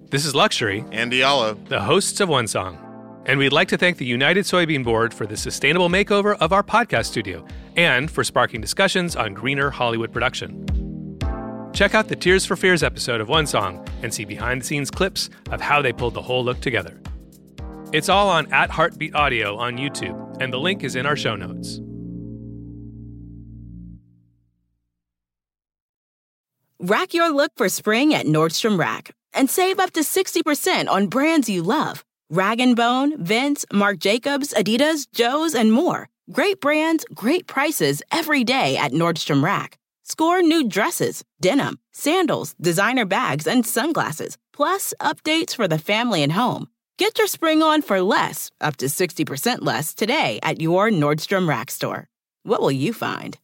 This is Luxury and Diallo, the hosts of One Song. And we'd like to thank the United Soybean Board for the sustainable makeover of our podcast studio and for sparking discussions on greener Hollywood production. Check out the Tears for Fears episode of One Song and see behind-the-scenes clips of how they pulled the whole look together. It's all on @Heartbeat Audio on YouTube, and the link is in our show notes. Rack your look for spring at Nordstrom Rack and save up to 60% on brands you love. Rag & Bone, Vince, Marc Jacobs, Adidas, Joe's, and more. Great brands, great prices every day at Nordstrom Rack. Score new dresses, denim, sandals, designer bags, and sunglasses, plus updates for the family and home. Get your spring on for less, up to 60% less today at your Nordstrom Rack store. What will you find?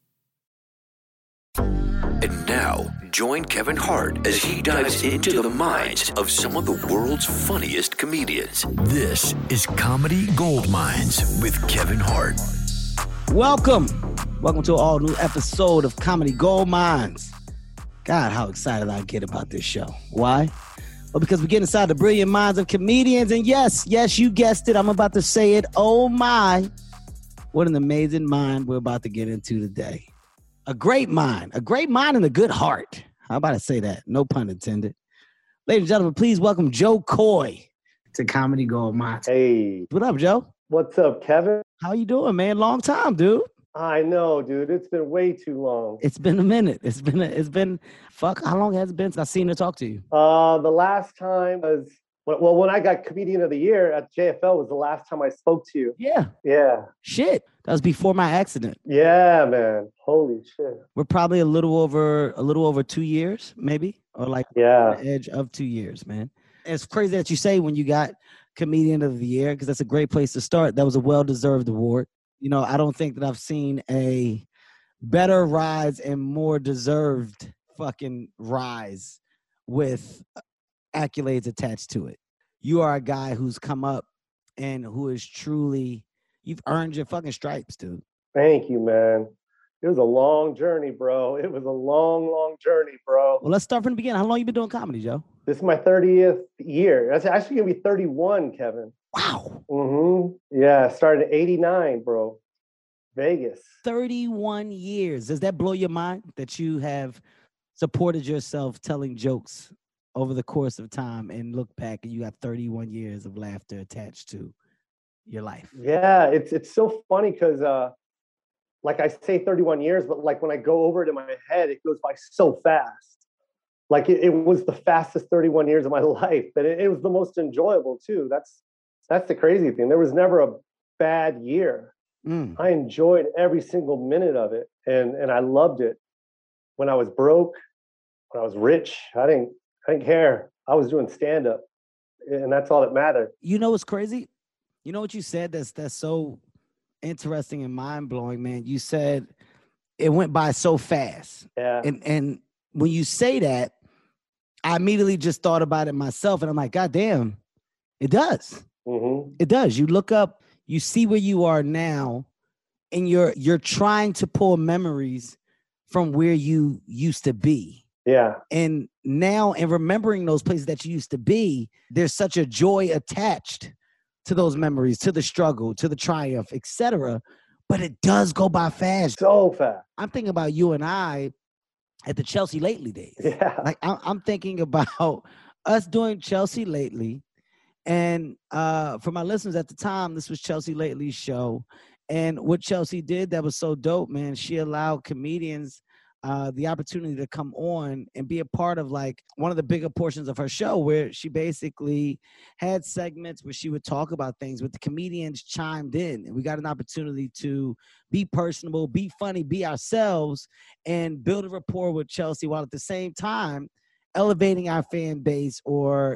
And now, join Kevin Hart as he dives into the minds of some of the world's funniest comedians. This is Comedy Goldmines with Kevin Hart. Welcome to an all-new episode of Comedy Goldmines. God, how excited I get about this show. Why? Well, because we get inside the brilliant minds of comedians, and yes, you guessed it, I'm about to say it, oh my, what an amazing mind we're about to get into today. A great mind and a good heart. How about I say that? No pun intended. Ladies and gentlemen, please welcome Joe Coy to Comedy Goldmines. Hey. What up, Joe? What's up, Kevin? How you doing, man? Long time, dude. I know, dude. It's been way too long. It's been a minute. It's been how long has it been since I've seen or talked to you? The last time was, when I got Comedian of the Year at JFL was the last time I spoke to you. Yeah. Shit. That was before my accident. Yeah, man. Holy shit. We're probably a little over 2 years, maybe, or like on the edge of 2 years, man. And it's crazy that you say when you got Comedian of the Year, because that's a great place to start. That was a well-deserved award. You know, I don't think that I've seen a better rise and more deserved fucking rise with accolades attached to it. You are a guy who's come up and who is truly, you've earned your fucking stripes, dude. Thank you, man. It was a long journey, bro. It was a long journey, bro. Well, let's start from the beginning. How long you been doing comedy, Joe? This is my 30th year. That's actually going to be 31, Kevin. Wow. Mm-hmm. Yeah, started in 89, bro. Vegas. 31 years. Does that blow your mind that you have supported yourself telling jokes over the course of time and look back and you have 31 years of laughter attached to your life? Yeah, it's so funny because like I say 31 years, but like when I go over it in my head, it goes by so fast. Like it was the fastest 31 years of my life, but it was the most enjoyable too. That's the crazy thing. There was never a bad year. I enjoyed every single minute of it, and I loved it. When I was broke, when I was rich, I didn't care. I was doing stand-up, and that's all that mattered. You know what's crazy? You know what you said that's so interesting and mind-blowing, man? You said it went by so fast. Yeah. And when you say that, I immediately just thought about it myself, and I'm like, God damn, it does. Mm-hmm. It does. You look up, you see where you are now, and you're trying to pull memories from where you used to be. Yeah. And now, in remembering those places that you used to be, there's such a joy attached to those memories, to the struggle, to the triumph, etc. But it does go by fast. So fast. I'm thinking about you and I at the Chelsea Lately days. Yeah. Like I'm thinking about us doing Chelsea Lately. And for my listeners at the time, this was Chelsea Lately's show. And what Chelsea did that was so dope, man, she allowed comedians the opportunity to come on and be a part of like one of the bigger portions of her show, where she basically had segments where she would talk about things, but the comedians chimed in, and we got an opportunity to be personable, be funny, be ourselves, and build a rapport with Chelsea, while at the same time elevating our fan base, or,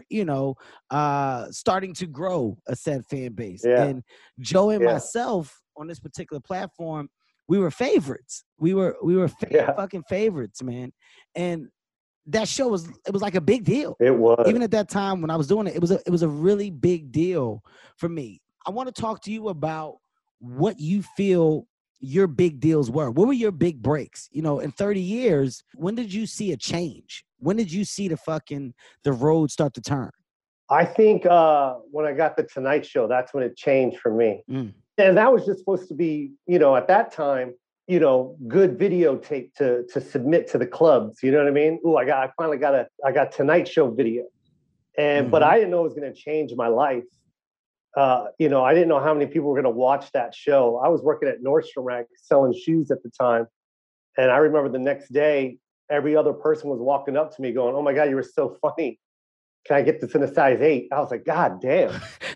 starting to grow a said fan base. Yeah. And Joe and myself on this particular platform, we were favorites. We were fucking favorites, man. And that show was like a big deal. It was. Even at that time when I was doing it, it was a really big deal for me. I want to talk to you about what you feel your big deals were. What were your big breaks? In 30 years, when did you see a change? When did you see the road start to turn? I think when I got the Tonight Show, that's when it changed for me. Mm. And that was just supposed to be, at that time, good videotape to submit to the clubs. You know what I mean? Ooh, I finally got Tonight Show video. And but I didn't know it was going to change my life. I didn't know how many people were going to watch that show. I was working at Nordstrom Rack selling shoes at the time. And I remember the next day, every other person was walking up to me going, "Oh my God, you were so funny. Can I get this in a size 8?" I was like, "God damn."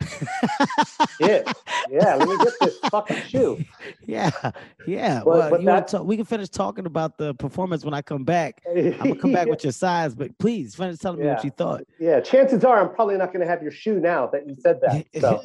Yeah, let me get this fucking shoe. Yeah. But we can finish talking about the performance when I come back. I'm gonna come back with your size, but please finish telling me what you thought. Yeah, chances are I'm probably not going to have your shoe now that you said that. So,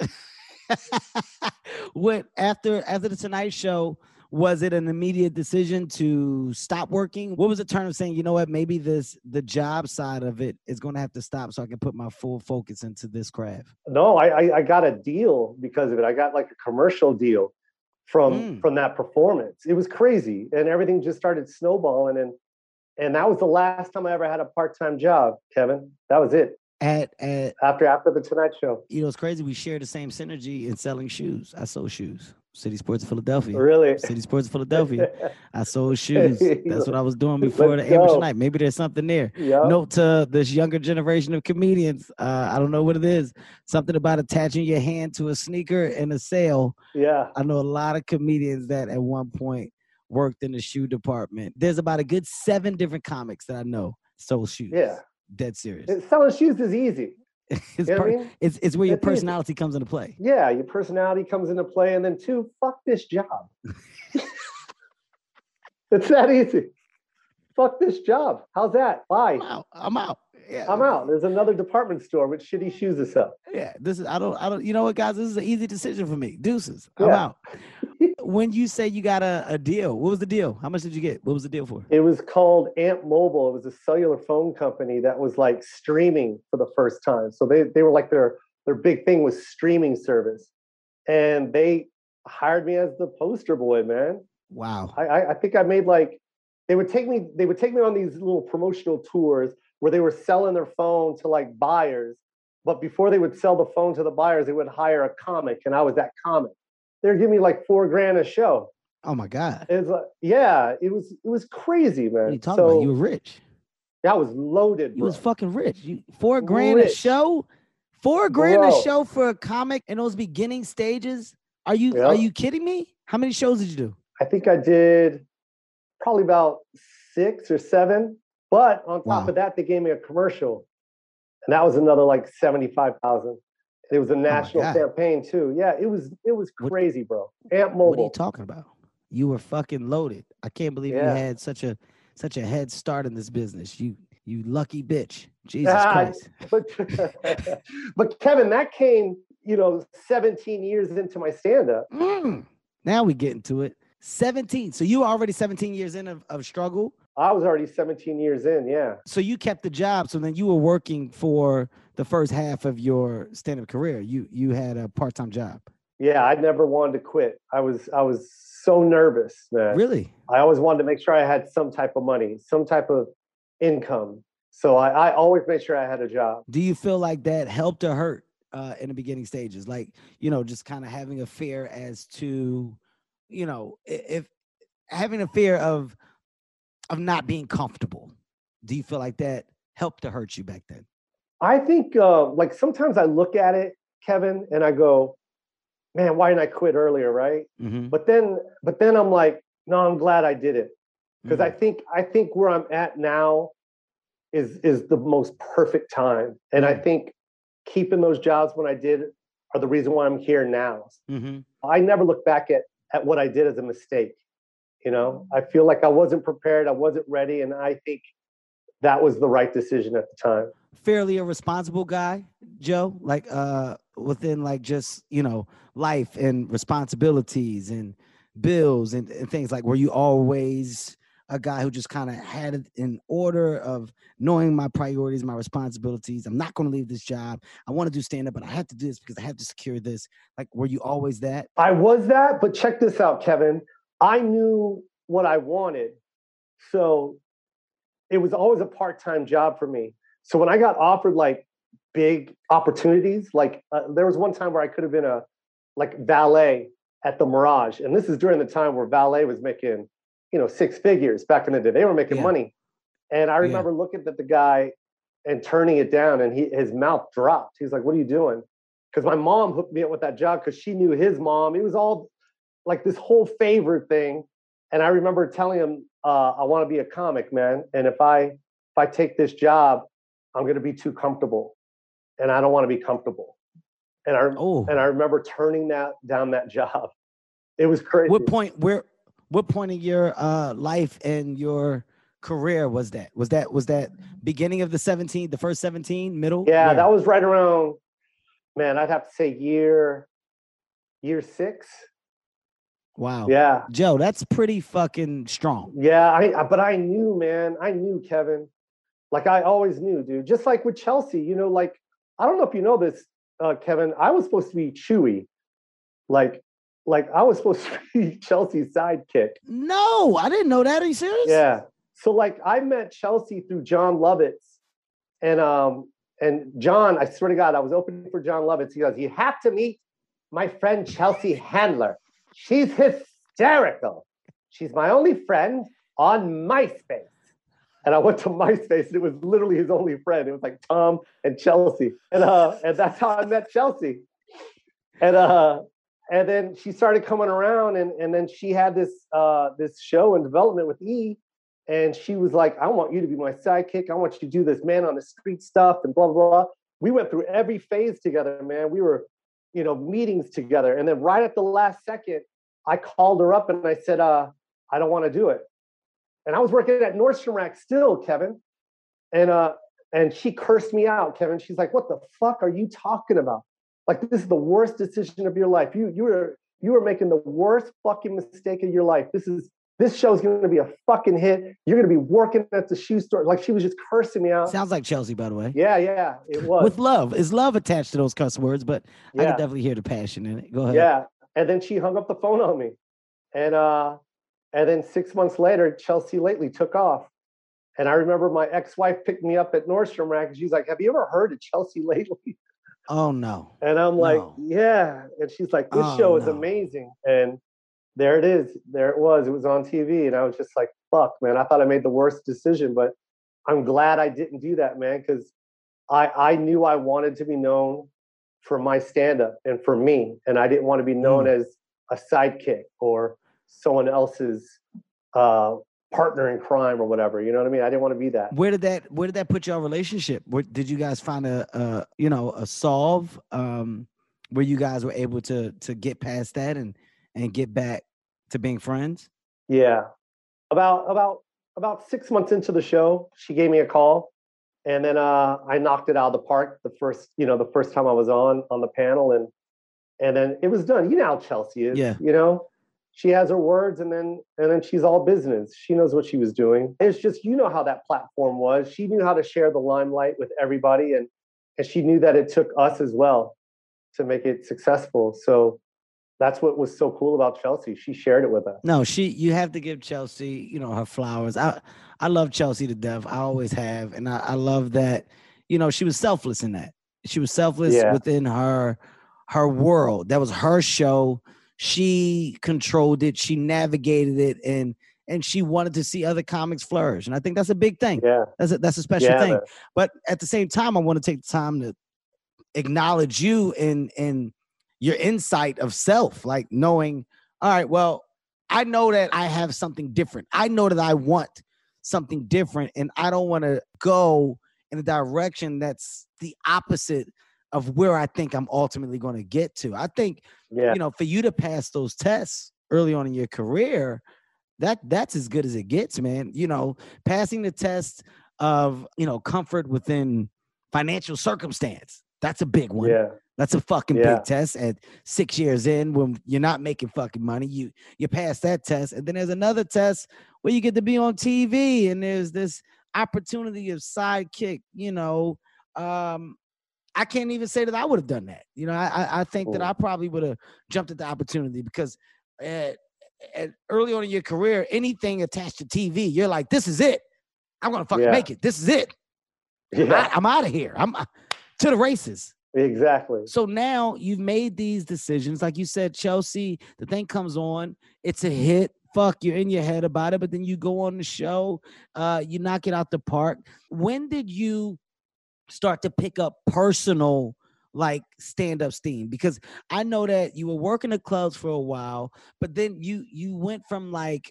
after the Tonight Show, was it an immediate decision to stop working? What was the turn of saying, you know what, maybe the job side of it is going to have to stop so I can put my full focus into this craft? No, I got a deal because of it. I got like a commercial deal from that performance. It was crazy, and everything just started snowballing. And that was the last time I ever had a part-time job, Kevin. That was it. After the Tonight Show. It's crazy. We share the same synergy in selling shoes. I sold shoes. City Sports of Philadelphia. Really? City Sports of Philadelphia. I sold shoes. That's what I was doing before the amateur night. Maybe there's something there. Yep. Note to this younger generation of comedians. I don't know what it is. Something about attaching your hand to a sneaker in a sale. Yeah. I know a lot of comedians that at one point worked in the shoe department. There's about a good 7 different comics that I know sold shoes. Yeah. Dead serious. Selling shoes is easy. It's where your personality comes into play. Yeah, your personality comes into play. And then 2, fuck this job. It's that easy. Fuck this job. How's that? Bye. I'm out. Yeah. I'm out. There's another department store with shitty shoes to sell. Yeah. I don't, you know what, guys? This is an easy decision for me. Deuces. I'm out. When you say you got a deal, what was the deal? How much did you get? What was the deal for? It was called Amp Mobile. It was a cellular phone company that was like streaming for the first time. So they were like their big thing was streaming service. And they hired me as the poster boy, man. Wow. I think I made like, they would take me on these little promotional tours where they were selling their phone to like buyers. But before they would sell the phone to the buyers, they would hire a comic. And I was that comic. They're giving me like $4,000 a show. Oh my God. It's like, yeah, it was crazy, man. What are you talking about? You were rich. I was loaded. You was fucking rich. $4,000 a show? $4,000 a show for a comic in those beginning stages? Are you kidding me? How many shows did you do? I think I did probably about 6 or 7. But on top of that, they gave me a commercial. And that was another like $75,000. It was a national campaign too. Yeah, it was crazy, bro. Amp Mobile. What are you talking about? You were fucking loaded. I can't believe you had such a head start in this business. You lucky bitch. Jesus Christ. But Kevin, that came, 17 years into my stand-up. Now we get into it. 17. So you were already 17 years in of struggle? I was already 17 years in, yeah. So you kept the job. So then you were working for the first half of your stand-up career. You had a part-time job. Yeah, I never wanted to quit. I was so nervous, man. Really? I always wanted to make sure I had some type of money, some type of income. So I always made sure I had a job. Do you feel like that helped or hurt in the beginning stages? Like, just kind of having a fear as to, if having a fear of not being comfortable. Do you feel like that helped or hurt you back then? I think like sometimes I look at it, Kevin, and I go, man, why didn't I quit earlier, right? Mm-hmm. But then I'm like, no, I'm glad I did it. Because I think where I'm at now is the most perfect time. And I think keeping those jobs when I did are the reason why I'm here now. Mm-hmm. I never look back at what I did as a mistake. I feel like I wasn't prepared. I wasn't ready. And I think that was the right decision at the time. Fairly a responsible guy, Joe, like within like just, life and responsibilities and bills and things. Like, were you always a guy who just kind of had it in order of knowing my priorities, my responsibilities? I'm not going to leave this job. I want to do stand-up, but I have to do this because I have to secure this. Like, were you always that? I was that, but check this out, Kevin. I knew what I wanted. So it was always a part-time job for me. So when I got offered like big opportunities. Like there was one time where I could have been a valet at the Mirage. And this is during the time where valet was making, six figures back in the day. They were making money. And I remember looking at the guy and turning it down, and his mouth dropped. He's like, "What are you doing?" Because my mom hooked me up with that job because she knew his mom. It was all like this whole favor thing. And I remember telling him, I want to be a comic, man. And if I take this job, I'm going to be too comfortable. And I don't want to be comfortable. And I remember turning down that job. It was crazy. What point in your life and your career was that? Was that beginning of the first 17, middle? Yeah, that was right around, man, I'd have to say year 6. Wow. Yeah. Joe, that's pretty fucking strong. Yeah, but I knew, man. I knew, Kevin. Like I always knew, dude. Just like with Chelsea, like, I don't know if you know this, Kevin, I was supposed to be Chewy. Like I was supposed to be Chelsea's sidekick. No, I didn't know that. Are you serious? Yeah. So like I met Chelsea through John Lovitz. And John, I swear to God, I was opening for John Lovitz. He goes, "You have to meet my friend Chelsea Handler. She's hysterical. She's my only friend on MySpace." And I went to MySpace, and it was literally his only friend. It was like Tom and Chelsea. And that's how I met Chelsea. And then she started coming around, and then she had this show in development with E. And she was like, "I want you to be my sidekick. I want you to do this man on the street stuff and blah, blah, blah." We went through every phase together, man. We were, meetings together. And then right at the last second, I called her up and I said, "I don't want to do it." And I was working at Nordstrom Rack still, Kevin. And she cursed me out, Kevin. She's like, "What the fuck are you talking about? Like, this is the worst decision of your life. You were making the worst fucking mistake of your life. This show's going to be a fucking hit. You're going to be working at the shoe store." Like, she was just cursing me out. Sounds like Chelsea, by the way. Yeah, it was. With love. Is love attached to those cuss words? But I can definitely hear the passion in it. Go ahead. Yeah. And then she hung up the phone on me. And then 6 months later, Chelsea Lately took off. And I remember my ex-wife picked me up at Nordstrom Rack. And she's like, "Have you ever heard of Chelsea Lately?" Oh, no. And I'm like, "Yeah." And she's like, "This show is amazing." And there it is. There it was. It was on TV. And I was just like, fuck, man. I thought I made the worst decision, but I'm glad I didn't do that, man, because I knew I wanted to be known for my stand-up and for me. And I didn't want to be known as a sidekick or someone else's partner in crime or whatever. You know what I mean? I didn't want to be that. Where did that put your relationship? Did you guys find a solve where you guys were able to get past that and get back to being friends? Yeah. About 6 months into the show, she gave me a call, and then I knocked it out of the park the first time I was on the panel, and then it was done. You know how Chelsea is. Yeah. She has her words, and then she's all business. She knows what she was doing. It's just, how that platform was. She knew how to share the limelight with everybody, and she knew that it took us as well to make it successful. So that's what was so cool about Chelsea. She shared it with us. No, you have to give Chelsea, her flowers. I love Chelsea to death. I always have. And I love that, she was selfless in that. She was selfless within her world. That was her show. She controlled it. She navigated it, and she wanted to see other comics flourish. And I think that's a big thing. Yeah. That's a special thing. But at the same time, I want to take the time to acknowledge you and your insight of self, like knowing, all right, well, I know that I have something different. I know that I want something different, and I don't want to go in a direction that's the opposite of where I think I'm ultimately going to get to. I think, for you to pass those tests early on in your career, that's as good as it gets, man. Passing the test of, comfort within financial circumstance, that's a big one. Yeah. That's a fucking big test at 6 years in when you're not making fucking money. You pass that test. And then there's another test where you get to be on TV, and there's this opportunity of sidekick, I can't even say that I would have done that. I think that I probably would have jumped at the opportunity because early on in your career, anything attached to TV, you're like, this is it. I'm going to fucking make it. This is it. Yeah. I'm out of here. to the races. Exactly. So now you've made these decisions. Like you said, Chelsea, the thing comes on, it's a hit. Fuck, you're in your head about it, but then you go on the show, you knock it out the park. When did you start to pick up personal like stand-up steam? Because I know that you were working the clubs for a while, but then you went from like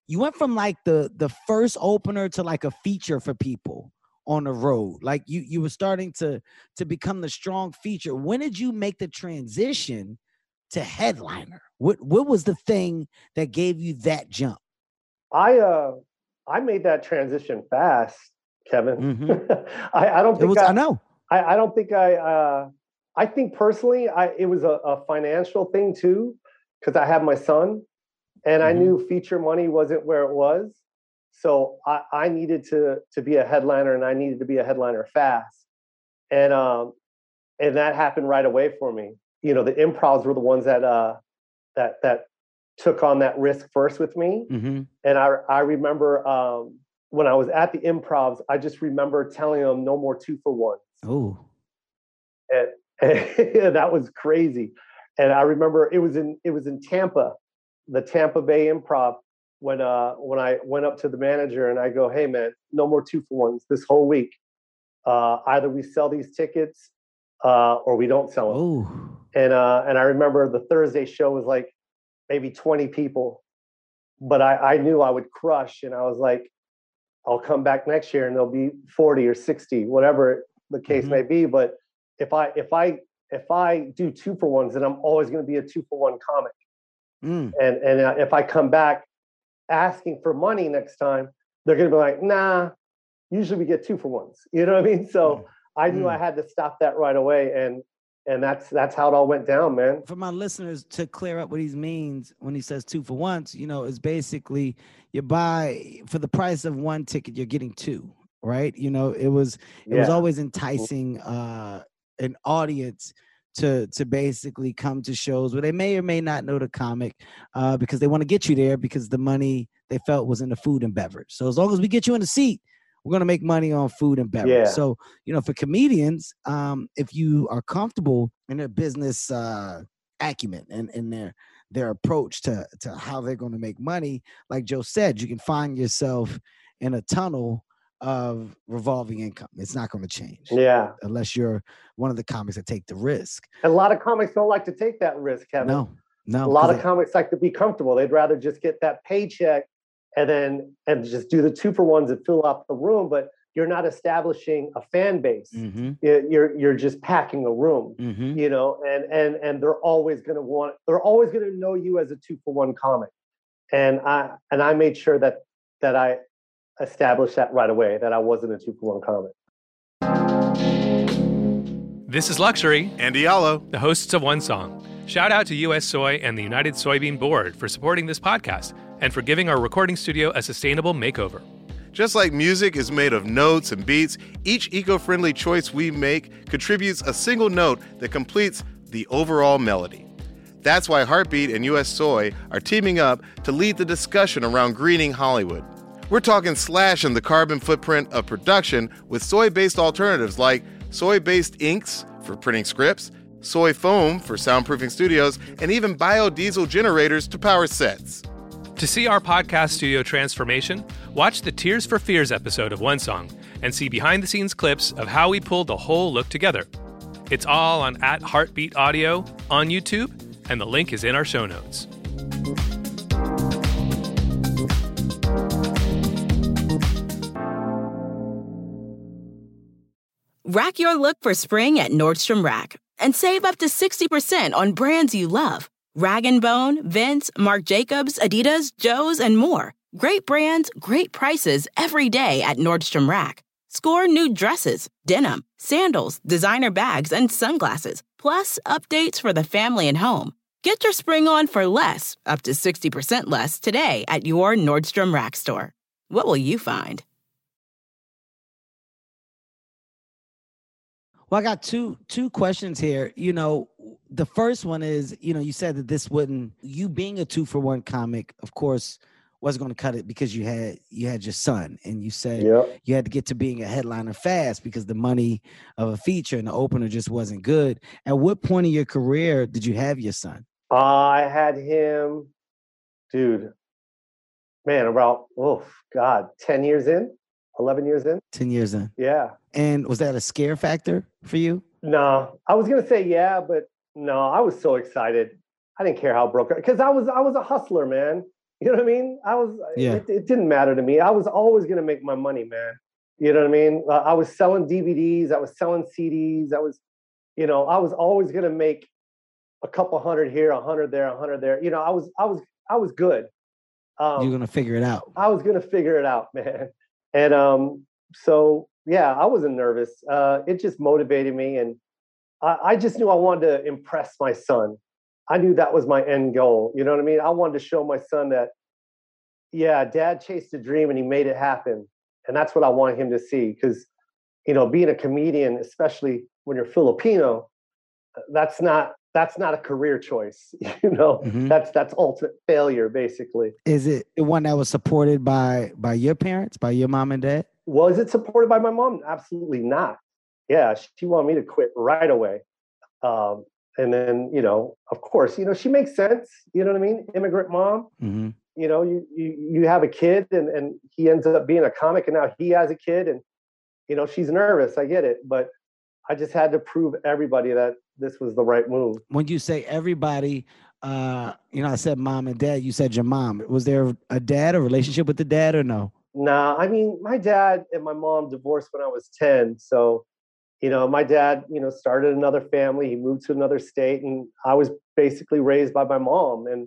the first opener to like a feature for people on the road. Like you were starting to become the strong feature. When did you make the transition to headliner? What was the thing that gave you that jump? I made that transition fast, Kevin. Mm-hmm. I don't think I know. I don't think I think personally it was a financial thing too, because I have my son and I knew feature money wasn't where it was. So I needed to be a headliner, and I needed to be a headliner fast. And that happened right away for me. You know, the improvs were the ones that took on that risk first with me. Mm-hmm. And I remember when I was at the improvs, I just remember telling them no more 2-for-1s. Oh. And that was crazy. And I remember it was in Tampa, the Tampa Bay Improv, when I went up to the manager and I go, hey man, no more 2-for-1s this whole week. Either we sell these tickets or we don't sell them. Ooh. And I remember the Thursday show was like maybe 20 people, but I knew I would crush, and I was like, I'll come back next year and there'll be 40 or 60, whatever the case may be. But if I do 2-for-1s, then I'm always going to be a 2-for-1 comic. And if I come back asking for money next time, they're going to be like, nah, usually we get 2-for-1s. You know what I mean? So I knew I had to stop that right away. And that's how it all went down, man. For my listeners, to clear up what he means when he says 2-for-1s, you know, is basically you buy for the price of one ticket, you're getting two, right? You know, it was always enticing an audience to basically come to shows where they may or may not know the comic because they want to get you there because the money they felt was in the food and beverage. So as long as we get you in the seat, we're going to make money on food and beverage. Yeah. So, you know, for comedians, if you are comfortable in their business acumen and their approach to how they're going to make money, like Joe said, you can find yourself in a tunnel of revolving income. It's not going to change. Yeah. Unless you're one of the comics that take the risk. A lot of comics don't like to take that risk, Kevin. No. A lot of comics like to be comfortable. They'd rather just get that paycheck and just do the 2-for-1s and fill up the room, but you're not establishing a fan base. Mm-hmm. You're just packing a room, you know, and they're always going to know you as a 2-for-1 comic. And I made sure that I established that right away, that I wasn't a 2-for-1 comic. This is Luxury and Diallo, the hosts of One Song. Shout out to US Soy and the United Soybean Board for supporting this podcast and for giving our recording studio a sustainable makeover. Just like music is made of notes and beats, each eco-friendly choice we make contributes a single note that completes the overall melody. That's why Heartbeat and US Soy are teaming up to lead the discussion around greening Hollywood. We're talking slashing the carbon footprint of production with soy-based alternatives like soy-based inks for printing scripts, soy foam for soundproofing studios, and even biodiesel generators to power sets. To see our podcast studio transformation, watch the Tears for Fears episode of One Song and see behind-the-scenes clips of how we pulled the whole look together. It's all on @Heartbeat Audio on YouTube, and the link is in our show notes. Rack your look for spring at Nordstrom Rack and save up to 60% on brands you love. Rag & Bone, Vince, Marc Jacobs, Adidas, Joe's, and more. Great brands, great prices every day at Nordstrom Rack. Score new dresses, denim, sandals, designer bags, and sunglasses, plus updates for the family and home. Get your spring on for less, up to 60% less, today at your Nordstrom Rack store. What will you find? Well, I got two questions here. You know, the first one is, you know, you said that this wouldn't, you being a 2-for-1 comic, of course, wasn't going to cut it because you had your son, and you said Yep. you had to get to being a headliner fast because the money of a feature and the opener just wasn't good. At what point in your career did you have your son? I had him, dude, man, about, 10 years in, 11 years in. 10 years in. Yeah. And was that a scare factor for you? No, I was going to say, yeah, but no, I was so excited. I didn't care how broke, because I was a hustler, man. You know what I mean? It didn't matter to me. I was always going to make my money, man. You know what I mean? I was selling DVDs. I was selling CDs. I was always going to make a couple hundred here, 100 there, 100 there. You know, I was good. You're going to figure it out. I was going to figure it out, man. And so, yeah, I wasn't nervous. It just motivated me. And I just knew I wanted to impress my son. I knew that was my end goal. You know what I mean? I wanted to show my son that, yeah, dad chased a dream and he made it happen. And that's what I wanted him to see. Because, you know, being a comedian, especially when you're Filipino, that's not a career choice. You know, that's ultimate failure, basically. Is it the one that was supported by your parents, by your mom and dad? Was it supported by my mom? Absolutely not. Yeah, she wanted me to quit right away. And then, you know, of course, you know, she makes sense. You know what I mean? Immigrant mom. Mm-hmm. You know, you have a kid and he ends up being a comic and now he has a kid and, you know, she's nervous. I get it. But I just had to prove everybody that this was the right move. When you say everybody, you know, I said mom and dad, you said your mom. Was there a relationship with the dad or no? Nah, I mean, my dad and my mom divorced when I was 10. So, you know, my dad, you know, started another family. He moved to another state and I was basically raised by my mom and,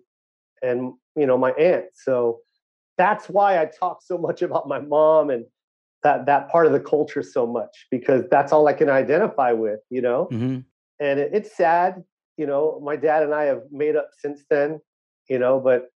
you know, my aunt. So that's why I talk so much about my mom and that part of the culture so much, because that's all I can identify with, you know? Mm-hmm. And it's sad, you know, my dad and I have made up since then, you know, but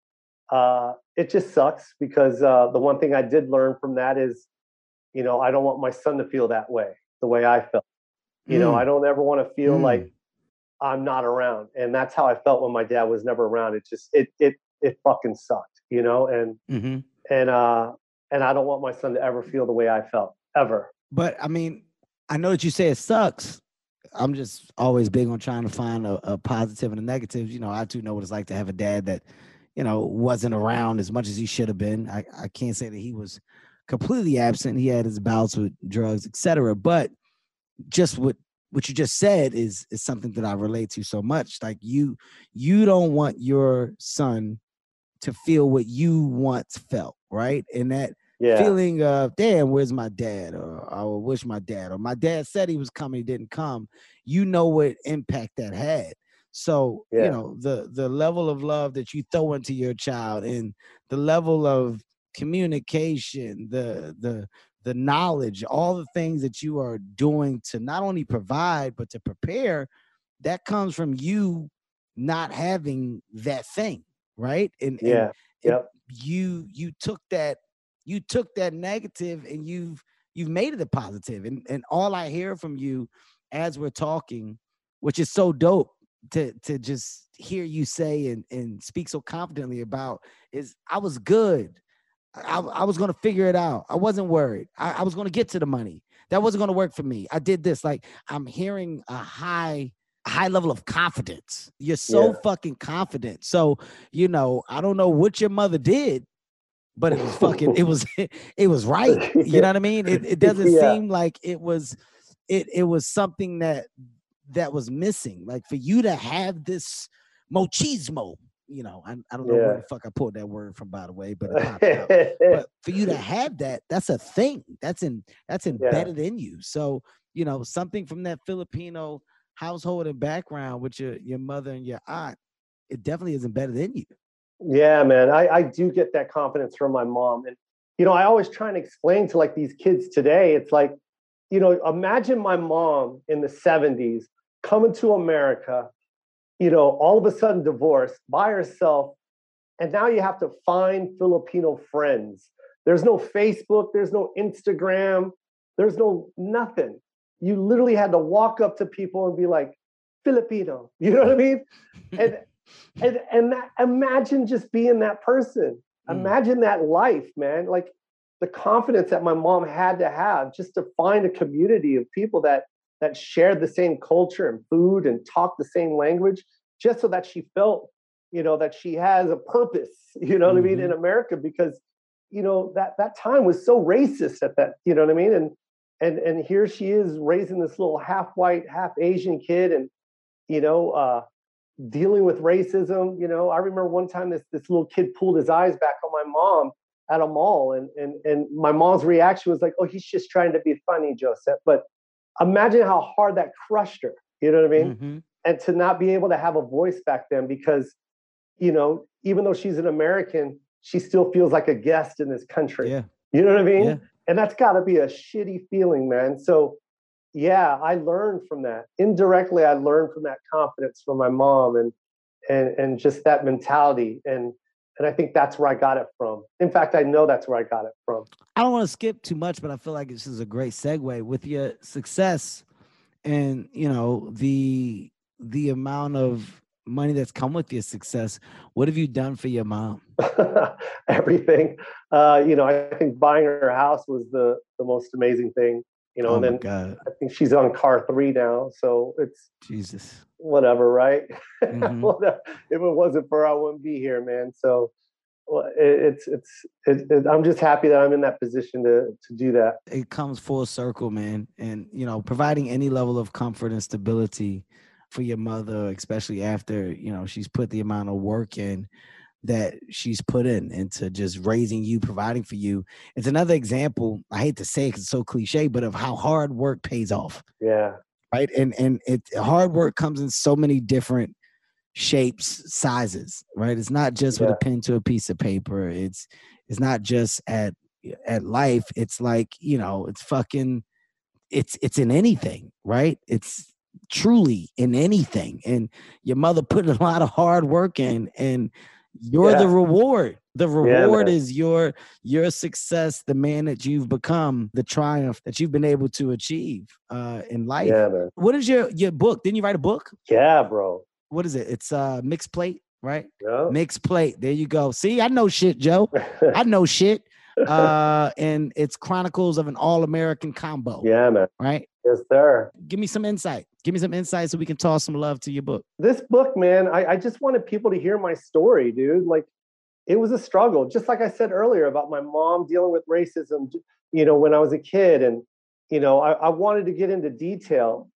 it just sucks because the one thing I did learn from that is, you know, I don't want my son to feel that way, the way I felt. You know, I don't ever want to feel like I'm not around. And that's how I felt when my dad was never around. It just, it fucking sucked, you know, and I don't want my son to ever feel the way I felt, ever. But I mean, I know that you say it sucks. I'm just always big on trying to find a positive and a negative. You know, I too know what it's like to have a dad that, you know, wasn't around as much as he should have been. I can't say that he was completely absent. He had his bouts with drugs, etc. But just what you just said is something that I relate to so much. Like you don't want your son to feel what you once felt, right? And that feeling of, damn, where's my dad? Or I wish my dad, or my dad said he was coming, he didn't come. You know what impact that had. So, you know, the level of love that you throw into your child and the level of communication, the knowledge, all the things that you are doing to not only provide, but to prepare, that comes from you not having that thing, right? And you took that negative and you've made it a positive. And all I hear from you as we're talking, which is so dope to just hear you say and speak so confidently about, is I was good. I was going to figure it out. I wasn't worried. I was going to get to the money. That wasn't going to work for me. I did this. Like, I'm hearing a high level of confidence. You're so fucking confident. So, you know, I don't know what your mother did, but it was fucking, it was right. You know what I mean? It doesn't seem like it was something that was missing. Like, for you to have this machismo, you know, I don't know where the fuck I pulled that word from, by the way, but it popped out. But for you to have that, that's a thing. That's embedded in you. So, you know, something from that Filipino household and background with your mother and your aunt, it definitely is embedded in you. Yeah, man. I do get that confidence from my mom. And, you know, I always try and explain to like these kids today, it's like, you know, imagine my mom in the 70s coming to America, you know, all of a sudden divorced by herself. And now you have to find Filipino friends. There's no Facebook. There's no Instagram. There's no nothing. You literally had to walk up to people and be like, Filipino. You know what I mean? And that, imagine just being that person. Imagine that life, man. Like the confidence that my mom had to have just to find a community of people that shared the same culture and food and talked the same language, just so that she felt, that she has a purpose, what I mean, in America, because, that time was so racist at that, what I mean? And here she is raising this little half white, half Asian kid and, dealing with racism. I remember one time this little kid pulled his eyes back on my mom at a mall, and my mom's reaction was like, "Oh, he's just trying to be funny, Joseph." But imagine how hard that crushed her. You know what I mean? And to not be able to have a voice back then, because, even though she's an American, she still feels like a guest in this country. Yeah. You know what I mean? Yeah. And that's got to be a shitty feeling, man. So, yeah, I learned from that. Indirectly, I learned from that confidence from my mom and just that mentality. And I think that's where I got it from. In fact, I know that's where I got it from. I don't want to skip too much, but I feel like this is a great segue with your success and, the amount of money that's come with your success. What have you done for your mom? Everything. I think buying her house was the most amazing thing, and then God. I think she's on car 3 now. So it's Jesus. Whatever, right? If it wasn't for her, I wouldn't be here, man. So I'm just happy that I'm in that position to do that. It comes full circle, man. And, providing any level of comfort and stability for your mother, especially after, she's put the amount of work in that she's put into just raising you, providing for you. It's another example, I hate to say it because it's so cliche, but of how hard work pays off. Yeah. Right. And hard work comes in so many different shapes, sizes, right? It's not just with a pen to a piece of paper. It's not just at life. It's like, it's in anything, right? It's truly in anything. And your mother put a lot of hard work in, and you're the reward. The reward is your success, the man that you've become, the triumph that you've been able to achieve in life. Yeah, man. What is your book? Didn't you write a book? Yeah, bro. What is it? It's Mixed Plate, right? Yeah. Mixed Plate. There you go. See, I know shit, Joe. I know shit. And it's Chronicles of an All-American Combo. Yeah, man. Right? Yes, sir. Give me some insight. Give me some insight so we can toss some love to your book. This book, man, I just wanted people to hear my story, dude. Like, it was a struggle. Just like I said earlier about my mom dealing with racism, when I was a kid. And, I wanted to get into detail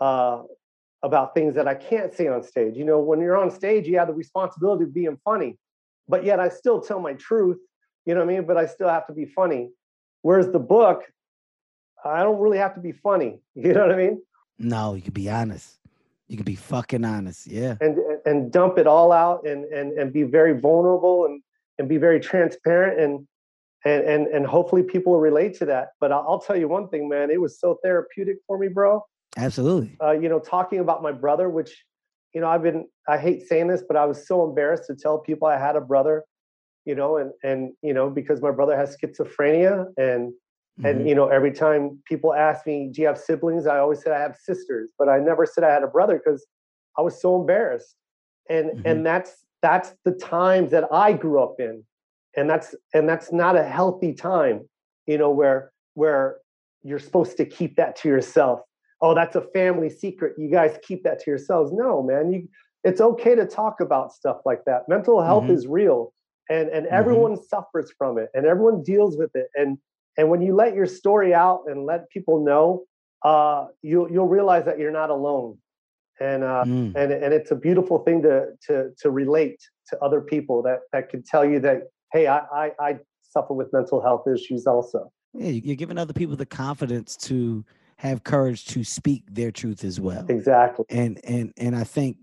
about things that I can't say on stage. When you're on stage, you have the responsibility of being funny, but yet I still tell my truth, you know what I mean? But I still have to be funny. Whereas the book, I don't really have to be funny. You know what I mean? No, you can be honest. You can be fucking honest. Yeah. And dump it all out and be very vulnerable and be very transparent and hopefully people will relate to that. But I'll tell you one thing, man, it was so therapeutic for me, bro. Absolutely. Talking about my brother, which, I hate saying this, but I was so embarrassed to tell people I had a brother, and because my brother has schizophrenia and every time people ask me, do you have siblings? I always said I have sisters, but I never said I had a brother because I was so embarrassed. And that's the times that I grew up in. And that's not a healthy time, where you're supposed to keep that to yourself. Oh, that's a family secret. You guys keep that to yourselves. No, man, it's okay to talk about stuff like that. Mental health is real and everyone suffers from it and everyone deals with it. And when you let your story out and let people know, you'll realize that you're not alone. And it's a beautiful thing to relate to other people that can tell you that, hey, I suffer with mental health issues also. Yeah, you're giving other people the confidence to have courage to speak their truth as well. Exactly. And I think,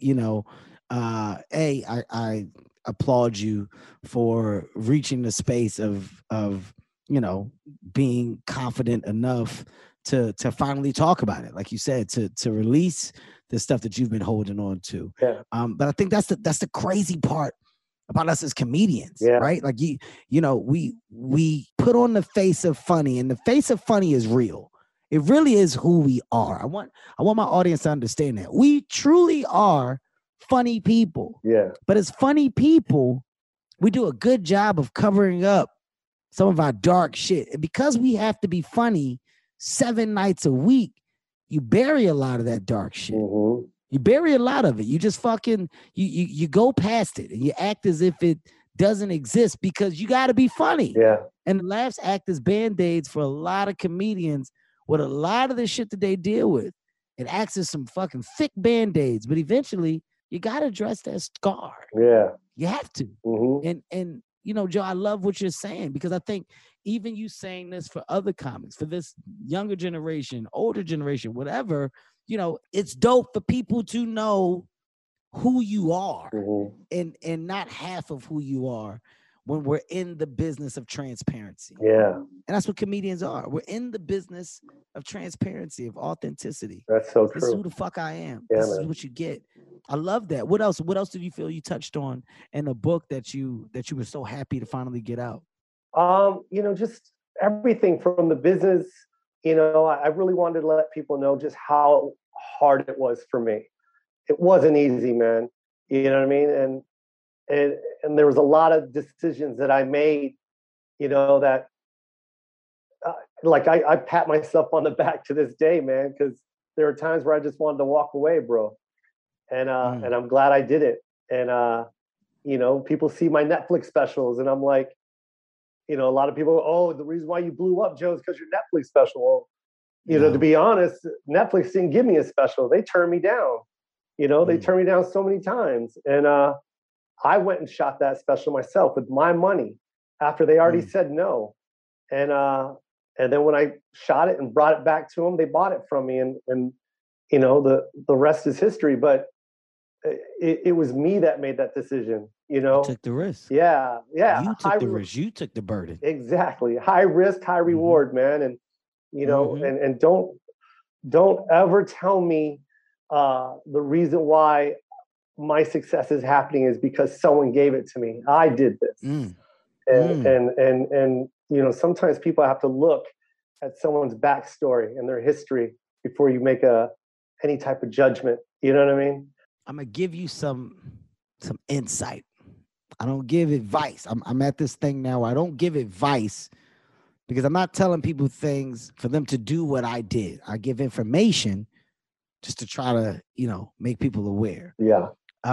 I applaud you for reaching the space of being confident enough to finally talk about it. Like you said, to release the stuff that you've been holding on to. Yeah. But I think that's the crazy part about us as comedians, right? Like we put on the face of funny, and the face of funny is real. It really is who we are. I want my audience to understand that. We truly are funny people. Yeah. But as funny people, We do a good job of covering up some of our dark shit. And because we have to be funny 7 nights a week, you bury a lot of that dark shit. Mm-hmm. You bury a lot of it. You just fucking, you go past it and you act as if it doesn't exist because you got to be funny. Yeah. And the laughs act as Band-Aids for a lot of comedians with a lot of the shit that they deal with. It acts as some fucking thick Band-Aids, but eventually you got to address that scar. Yeah. You have to. Mm-hmm. And you know, Joe, I love what you're saying because I think even you saying this for other comics, for this younger generation, older generation, whatever, you know, it's dope for people to know who you are and not half of who you are when we're in the business of transparency. Yeah. And that's what comedians are. We're in the business of transparency, of authenticity. That's so This is who true. the fuck I am. Yeah, This is man. what you get. I love that. What else? What else did you feel you touched on in the book that you were so happy to finally get out? You know, just everything from the business. You know, I really wanted to let people know just how hard it was for me. It wasn't easy, man. You know what I mean? And there was a lot of decisions that I made, you know, that like I pat myself on the back to this day, man, because there are times where I just wanted to walk away, bro. And I'm glad I did it. And you know, people see my Netflix specials and I'm like, you know, a lot of people go, oh, the reason why you blew up, Joe, is because your Netflix special. Well, you know, to be honest, Netflix didn't give me a special. They turned me down. You know, they turned me down so many times. And I went and shot that special myself with my money after they already said no. And then when I shot it and brought it back to them, they bought it from me. And you know, the rest is history. But it was me that made that decision, you know. You took the risk. Yeah. You took the risk. You took the burden. Exactly. High risk, high reward, man. And, you know, and don't ever tell me the reason why my success is happening is because someone gave it to me. I did this. And you know, sometimes people have to look at someone's backstory and their history before you make any type of judgment. You know what I mean? I'm gonna give you some insight. I don't give advice. I'm at this thing now where I don't give advice because I'm not telling people things for them to do what I did. I give information just to try to, you know, make people aware. Yeah.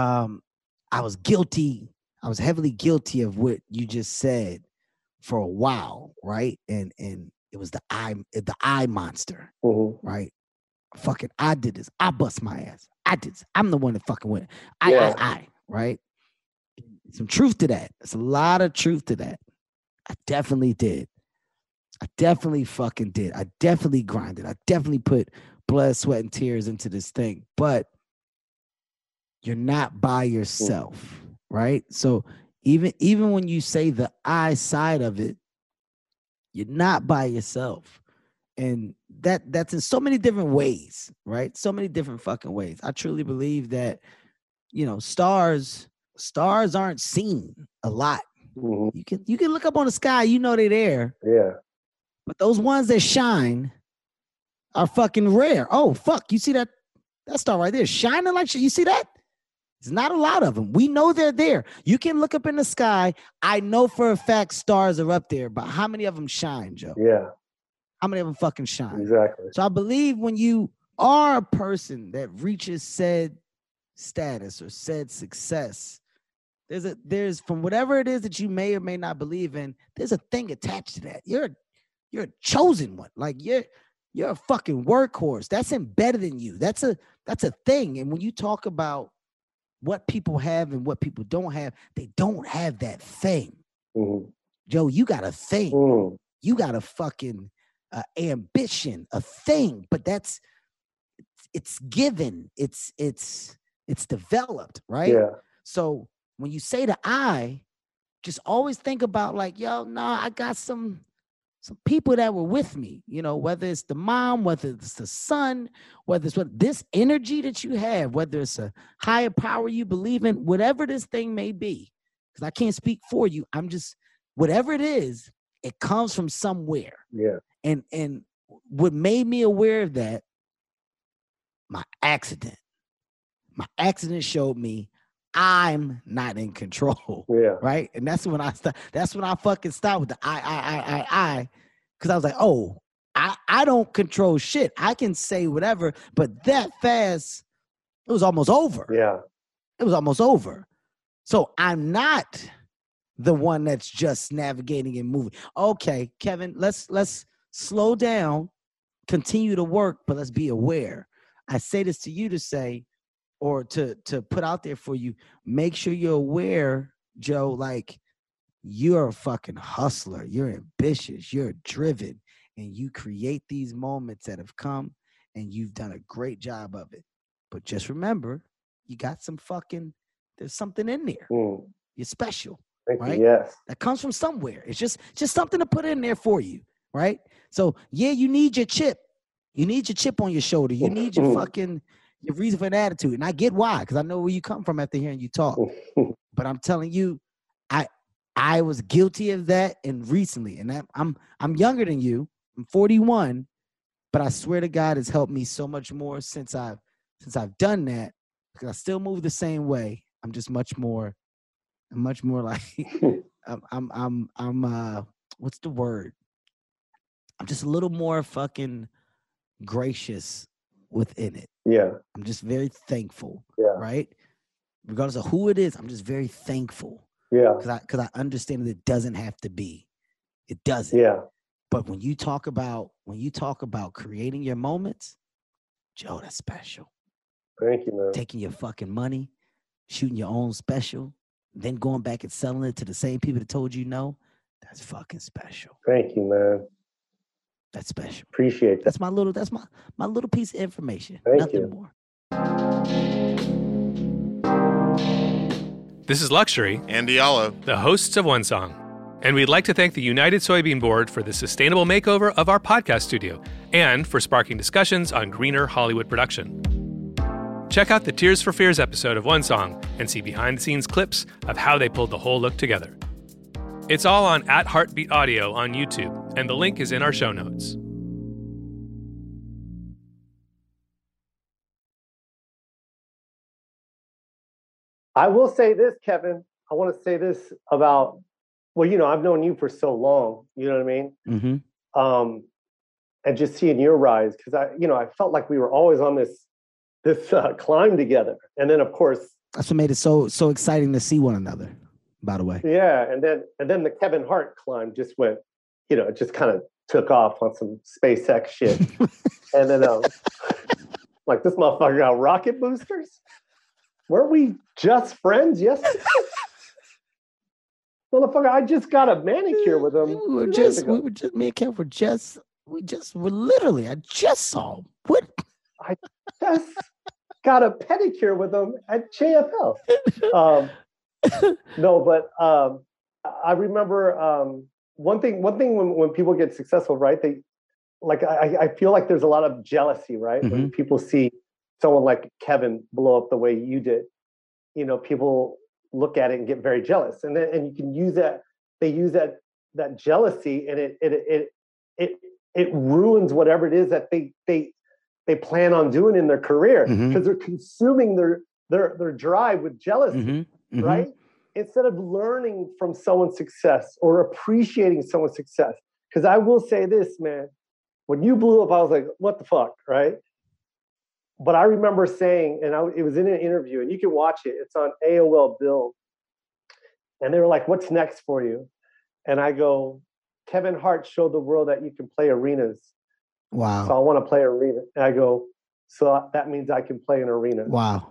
I was guilty. I was heavily guilty of what you just said for a while, right? And it was the I monster, right? Fucking, I did this. I bust my ass. I did this. I'm the one that fucking went. I, right? Some truth to that. There's a lot of truth to that. I definitely did. I definitely fucking did. I definitely grinded. I definitely put blood, sweat, and tears into this thing. But you're not by yourself, right? So even when you say the I side of it, you're not by yourself. And that's in so many different ways, right? So many different fucking ways. I truly believe that, you know, stars aren't seen a lot. You can look up on the sky, you know they're there. Yeah. But those ones that shine are fucking rare. Oh, fuck. You see that star right there shining like shit? You see that? There's not a lot of them. We know they're there. You can look up in the sky. I know for a fact stars are up there, but how many of them shine, Joe? Yeah. How many of them fucking shine? Exactly. So I believe when you are a person that reaches said status or said success, there's from whatever it is that you may or may not believe in, there's a thing attached to that. You're a chosen one. Like you're a fucking workhorse. That's embedded in you. That's a thing. And when you talk about what people have and what people don't have, they don't have that thing. Joe, you got a thing. You got a fucking ambition, a thing, but it's given. It's developed, right? Yeah. So when you say the I, just always think about like, yo, nah, I got some people that were with me, you know, whether it's the mom, whether it's the son, whether it's this energy that you have, whether it's a higher power you believe in, whatever this thing may be, because I can't speak for you. I'm just, whatever it is, it comes from somewhere. Yeah. And what made me aware of that, my accident showed me I'm not in control. Yeah. Right. And that's when I start. That's when I fucking stop with the I. Because I was like, oh, I don't control shit. I can say whatever, but that fast, it was almost over. Yeah. It was almost over. So I'm not the one that's just navigating and moving. Okay, Kevin, let's slow down, continue to work, but let's be aware. I say this to you to say, or to put out there for you, make sure you're aware, Joe, like you're a fucking hustler. You're ambitious. You're driven. And you create these moments that have come, and you've done a great job of it. But just remember, you got there's something in there. You're special. Thank right? you. Yes. That comes from somewhere. It's just something to put in there for you, right? So yeah, you need your chip. You need your chip on your shoulder. You need your reason for an attitude. And I get why, because I know where you come from after hearing you talk. But I'm telling you, I was guilty of that, and recently, and I'm younger than you. I'm 41, but I swear to God, it's helped me so much more since I've done that, because I still move the same way. I'm just much more like I'm what's the word? I'm just a little more fucking gracious within it. Yeah. I'm just very thankful. Yeah. Right? Regardless of who it is, I'm just very thankful. Yeah. Because I understand that it doesn't have to be. It doesn't. Yeah. But when you talk about creating your moments, Joe, that's special. Thank you, man. Taking your fucking money, shooting your own special, then going back and selling it to the same people that told you no, that's fucking special. Thank you, man. That's special. Appreciate that. That's my little piece of information. Thank Nothing you. more. This is Luxury, And Diallo. the hosts of One Song. And we'd like to thank the United Soybean Board for the sustainable makeover of our podcast studio and for sparking discussions on greener Hollywood production. Check out the Tears for Fears episode of One Song and see behind-the-scenes clips of how they pulled the whole look together. It's all on @Heartbeat Audio on YouTube, and the link is in our show notes. I will say this, Kevin. I want to say this about, well, I've known you for so long, you know what I mean? Mm-hmm. And just seeing your rise, because I felt like we were always on this climb together. And then, of course, That's what made it so exciting to see one another, by the way. yeah. And then the Kevin Hart climb just went, it just kind of took off on some SpaceX shit. And then, like, this motherfucker got rocket boosters? Weren't we just friends yesterday? Motherfucker, I just got a manicure with him. We were just, me and Kev were literally, I just saw him. What? I just got a pedicure with him at JFL. No, but I remember one thing when people get successful, right? I feel like there's a lot of jealousy, right? Mm-hmm. When people see someone like Kevin blow up the way you did, people look at it and get very jealous, and you can use that. They use that jealousy, and it ruins whatever it is that they plan on doing in their career, because they're consuming their drive with jealousy, right? Instead of learning from someone's success or appreciating someone's success. Because I will say this, man, when you blew up, I was like, what the fuck, right? But I remember saying, and it was in an interview, and you can watch it. It's on AOL Build. And they were like, what's next for you? And I go, Kevin Hart showed the world that you can play arenas. Wow. So I want to play arena. And I go, so that means I can play an arena. Wow.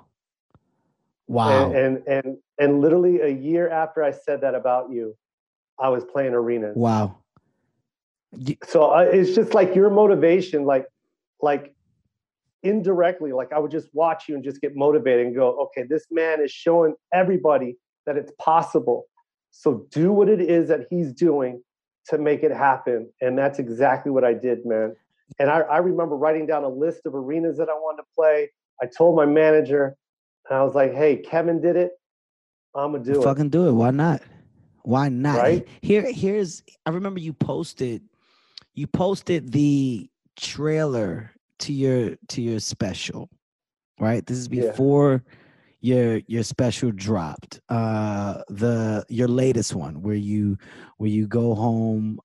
And literally a year after I said that about you, I was playing arenas. Wow. So it's just like your motivation, like indirectly, like I would just watch you and just get motivated and go, okay, this man is showing everybody that it's possible. So do what it is that he's doing to make it happen. And that's exactly what I did, man. And I remember writing down a list of arenas that I wanted to play. I told my manager, and I was like, hey, Kevin did it. I'm going to do it. Fucking do it. Why not? Why not? Right? Here's, I remember you posted the trailer to your special, right? This is before your special dropped. Your latest one where you go home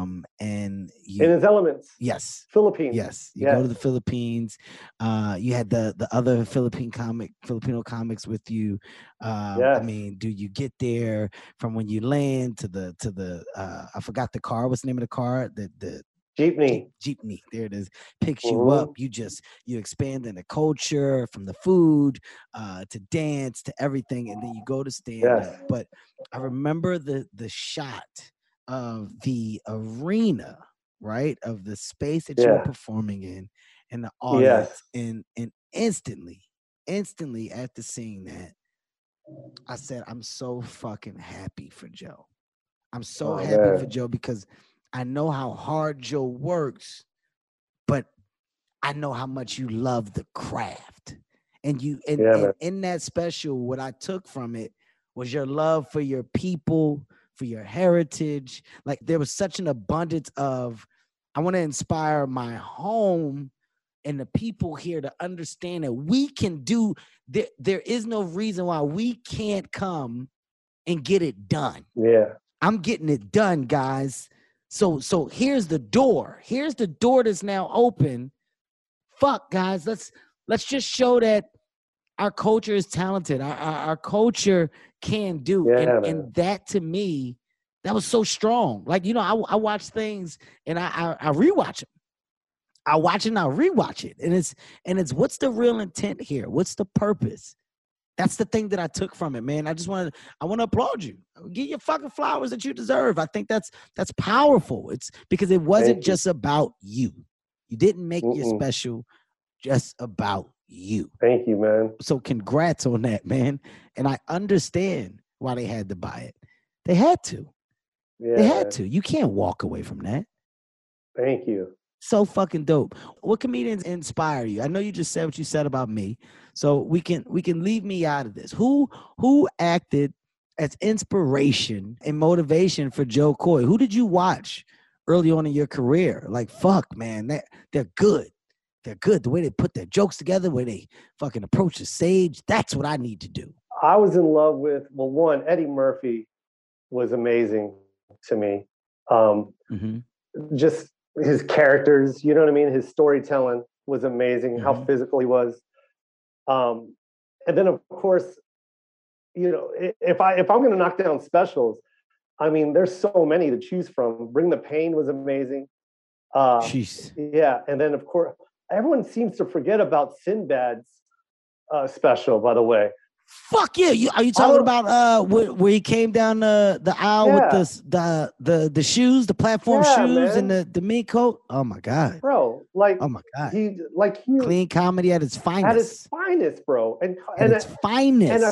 and you In His Elements. yes. Philippines. Yes, you go to the Philippines. You had the other Filipino comics with you. I Yes. mean, do you get there from when you land to the I forgot the car. What's the name of the car? The Jeepney. Jeepney. There it is. Picks you up. You expand in the culture from the food to dance to everything, and then you go to stand up. But I remember the shot of the arena, right, of the space that you were performing in, and the audience, and instantly after seeing that, I said, I'm so fucking happy for Joe. I'm so happy for Joe because I know how hard Joe works, but I know how much you love the craft. And in that special, what I took from it was your love for your people, for your heritage. Like there was such an abundance of, I want to inspire my home and the people here to understand that we can do, there is no reason why we can't come and get it done. Yeah. I'm getting it done, guys. So here's the door. Here's the door that's now open. Fuck, guys. Let's just show that our culture is talented. Our culture can do. And that to me, that was so strong. Like, you know, I watch things and I rewatch them. I watch it and I rewatch it. And it's what's the real intent here? What's the purpose? That's the thing that I took from it, man. I want to applaud you. Get your fucking flowers that you deserve. I think that's powerful. It's because it wasn't just about you. You didn't make your special just about you. Thank you, man. So congrats on that, man. And I understand why they had to buy it. They had to. Yeah. They had to. You can't walk away from that. Thank you. So fucking dope. What comedians inspire you? I know you just said what you said about me, so we can leave me out of this. Who acted as inspiration and motivation for Joe Coy? Who did you watch early on in your career? Like, fuck, man, they're good. They're good. The way they put their jokes together, the way they fucking approach the stage, that's what I need to do. I was in love with, well, Eddie Murphy was amazing to me. Just his characters, you know what I mean? His storytelling was amazing, how physical he was. And then, of course, you know, if I'm going to knock down specials, I mean, there's so many to choose from. Bring the Pain was amazing. Jeez. Yeah. And then, of course, everyone seems to forget about Sinbad's special, by the way. Fuck yeah! Are you talking about where he came down the aisle with the shoes, the platform shoes, man. and the mink coat? Oh my god, bro! Like, oh my god, he clean comedy at its finest. At its finest, bro, and its finest, and a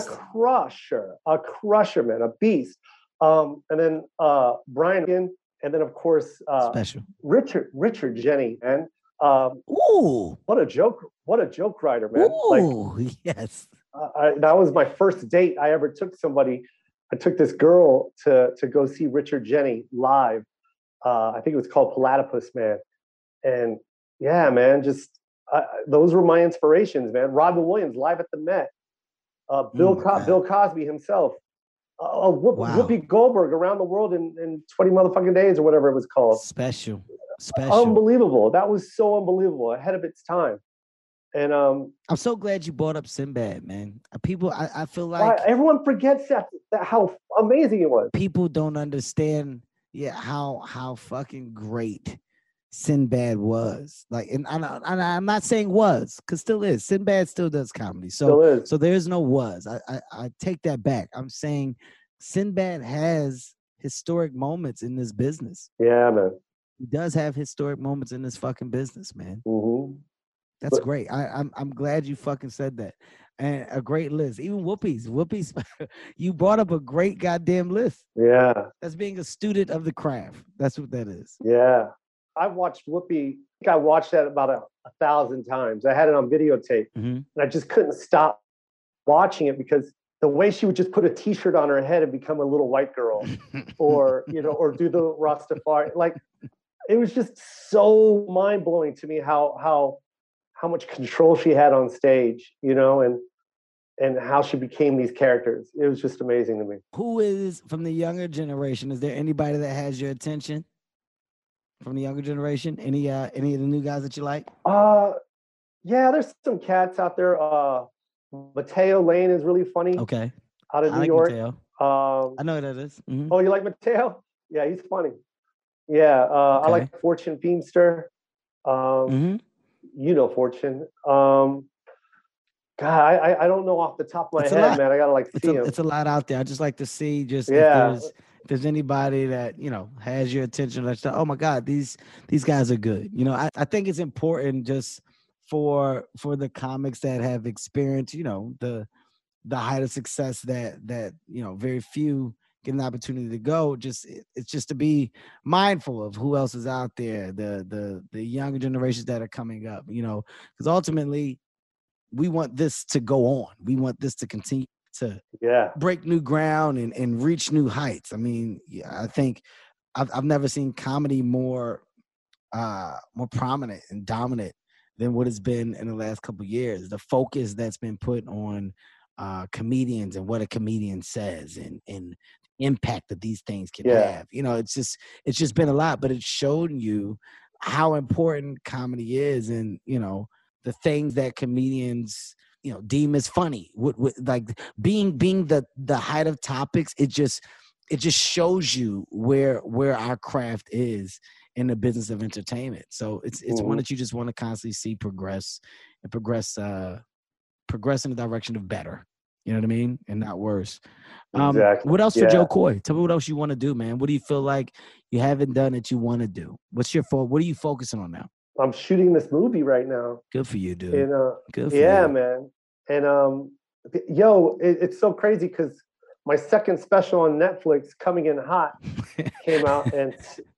crusher, man, a beast. And then Brian, and then of course special Richard Jenny, man. Ooh, what a joke writer, man. Ooh, yes. That was my first date I ever took somebody. I took this girl to go see Richard Jenny live. I think it was called Platypus Man. And yeah, man, just those were my inspirations, man. Robin Williams live at the Met. Bill Cosby himself. Whoopi Goldberg around the world in 20 motherfucking days or whatever it was called. Special. Unbelievable. That was so unbelievable. Ahead of its time. And I'm so glad you brought up Sinbad, man. People, I feel like everyone forgets that how amazing it was. People don't understand, how fucking great Sinbad was. Like, and I'm not saying was, because still is. Sinbad still does comedy, so there's no was. I take that back. I'm saying Sinbad has historic moments in this business. Yeah, man. He does have historic moments in this fucking business, man. Mm-hmm. That's great. I'm glad you fucking said that. And a great list. Even Whoopi's. You brought up a great goddamn list. Yeah. That's being a student of the craft. That's what that is. Yeah. I've watched Whoopi. I think I watched that about 1,000 times. I had it on videotape. And I just couldn't stop watching it because the way she would just put a t-shirt on her head and become a little white girl or do the Rastafari. Like, it was just so mind-blowing to me how much control she had on stage, and and how she became these characters. It was just amazing to me. Who is from the younger generation? Is there anybody that has your attention from the younger generation? Any of the new guys that you like? Yeah, there's some cats out there. Mateo Lane is really funny. Okay. Out of I New like York. Mateo. I know who that is. Mm-hmm. Oh, you like Mateo? Yeah, he's funny. Yeah, I like Fortune Feimster. You know Fortune. God, I don't know off the top of my head, man. I gotta see him. It's a lot out there. I just like to see if there's anybody that has your attention. That's oh my God, these guys are good. I think it's important just for the comics that have experienced the height of success that very few get an opportunity to go. It's just to be mindful of who else is out there, the younger generations that are coming up. Because ultimately, we want this to go on. We want this to continue to break new ground and reach new heights. I mean, I think I've never seen comedy more prominent and dominant than what it's been in the last couple of years. The focus that's been put on comedians and what a comedian says and impact that these things can have. It's just been a lot, but it's shown you how important comedy is, and the things that comedians deem as funny, like being the height of topics. It just shows you where our craft is in the business of entertainment. So it's one that you just want to constantly see progress in the direction of better. You know what I mean? And not worse. Exactly. What else for Joe Coy? Tell me what else you want to do, man. What do you feel like you haven't done that you want to do? What are you focusing on now? I'm shooting this movie right now. Good for you, dude. And, good for you. Yeah, man. And it's so crazy because my second special on Netflix, Coming in Hot, came out, and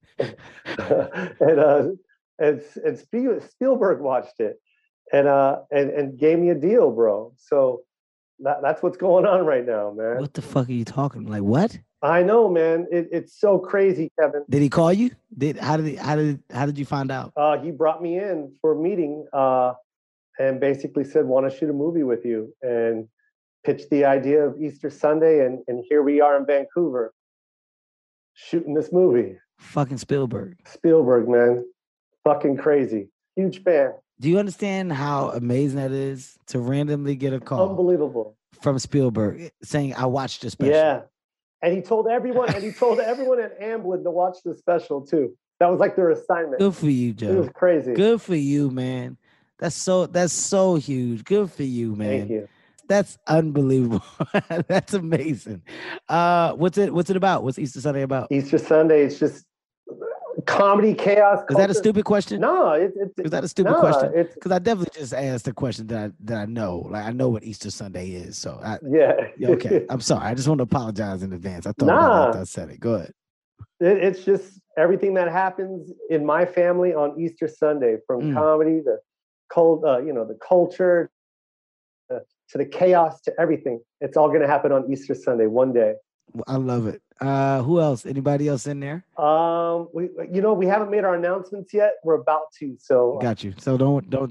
Spielberg watched it and gave me a deal, bro. So that's what's going on right now, man. What the fuck are you talking? Like what? I know, man. It's so crazy, Kevin. Did he call you? How did you find out? He brought me in for a meeting and basically said, "Want to shoot a movie with you?" and pitched the idea of Easter Sunday, and here we are in Vancouver shooting this movie. Fucking Spielberg, man. Fucking crazy. Huge fan. Do you understand how amazing that is to randomly get a call? Unbelievable. From Spielberg saying, "I watched the special." Yeah. And he told everyone at Amblin to watch the special too. That was like their assignment. Good for you, Joe. It was crazy. Good for you, man. That's so huge. Good for you, man. Thank you. That's unbelievable. That's amazing. What's it about? What's Easter Sunday about? Easter Sunday, it's just comedy, chaos. Is that a stupid question? No, is that a stupid question? Because I definitely just asked a question that I know. Like I know what Easter Sunday is. So okay. I'm sorry. I just want to apologize in advance. I thought I said it. Go ahead. It's just everything that happens in my family on Easter Sunday, from comedy, the culture, to the chaos, to everything. It's all going to happen on Easter Sunday, one day. I love it. Who else? Anybody else in there? We haven't made our announcements yet. We're about to. So got you. So don't. Don't.